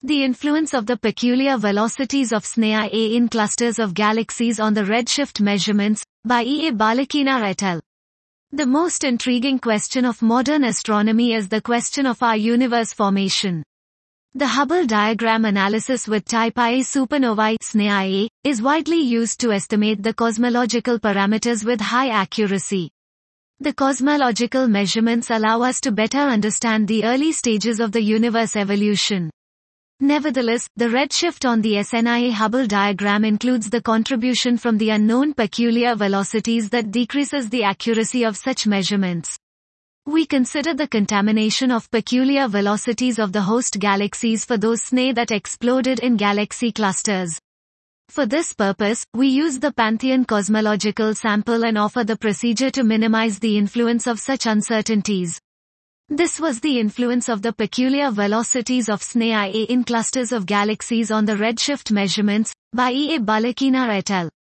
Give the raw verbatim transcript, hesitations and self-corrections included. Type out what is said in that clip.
The influence of the peculiar velocities of S N E A in clusters of galaxies on the redshift measurements, by E A Balakinar et al. The most intriguing question of modern astronomy is the question of our universe formation. The Hubble diagram analysis with type Ia supernovae S N E A is widely used to estimate the cosmological parameters with high accuracy. The cosmological measurements allow us to better understand the early stages of the universe evolution. Nevertheless, the redshift on the S N I A Hubble diagram includes the contribution from the unknown peculiar velocities that decreases the accuracy of such measurements. We consider the contamination of peculiar velocities of the host galaxies for those S N E A that exploded in galaxy clusters. For this purpose, we use the Pantheon cosmological sample and offer the procedure to minimize the influence of such uncertainties. This was the influence of the peculiar velocities of S N E A in clusters of galaxies on the redshift measurements, by E A Balakinar et al.